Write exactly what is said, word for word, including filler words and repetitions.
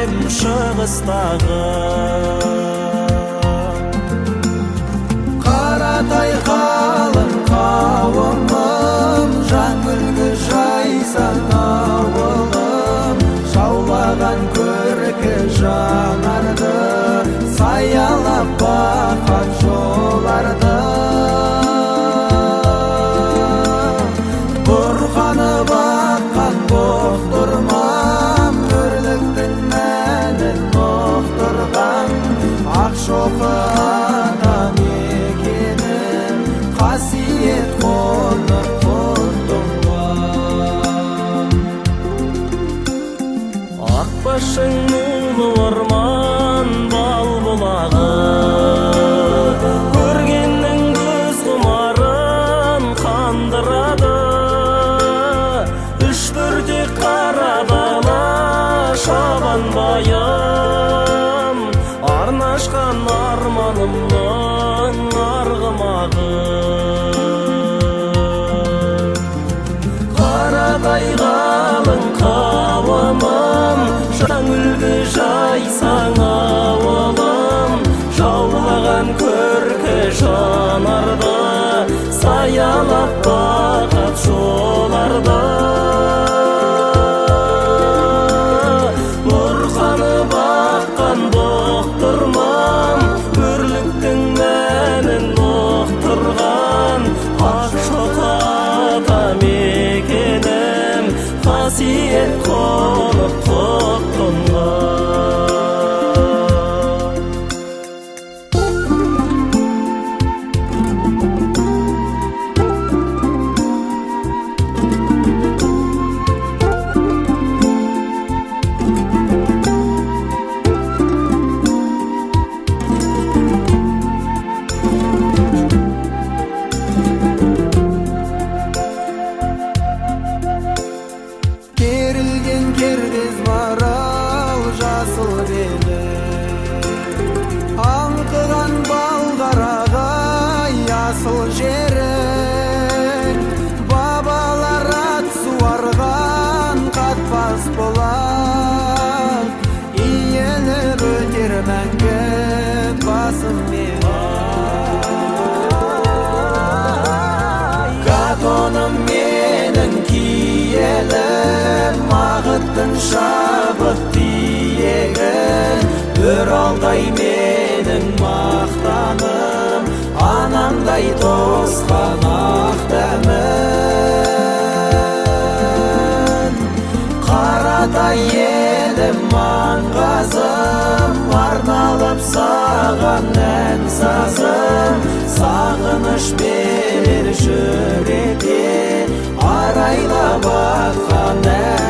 ем шығыстағы. Қаратай қалың қауымым, жаңгүлгі жайсан ауылым, жаулаған көркі жанарды, саялап баққан жоларды. Бұрқанып атқан боқтырмам, өрліктің мәнін ұқтырған, Ақшоқы ата мекенім, қасиет қонып құттықтан. Ақбашың ұлы орман, бал бұлағы, көргеннің көз құмарын қандырады. Үш бірдек қара дала шабан байым, арнашқан арманымның арғымағы. Қаратай қалың қауымым, жаңгүлгі жайсаң ауылым, жаулаған көркі жанарды, саялап бақат жоларды. Бұрқанып аққан боқтырмам, өрліктің мәнін ұқтырған, Ақшоқы ата мекенім, қасиет қонып құттықтан. Керілген кербез марал жасыл белі, аңқыған балғарағай асыл жерің, бабалар ат суарған қатпас болар, иеліп өтер мәңгі басым мен. Катоным менің киелім, ағыттың шабыт тиегін, өр алдай менің мақтаным, анамдай тосқан ақтамын. Қаратай елім маңғазым, арналып саған ән сазым, сағыныш берер жүрекке, арайлап атқан ән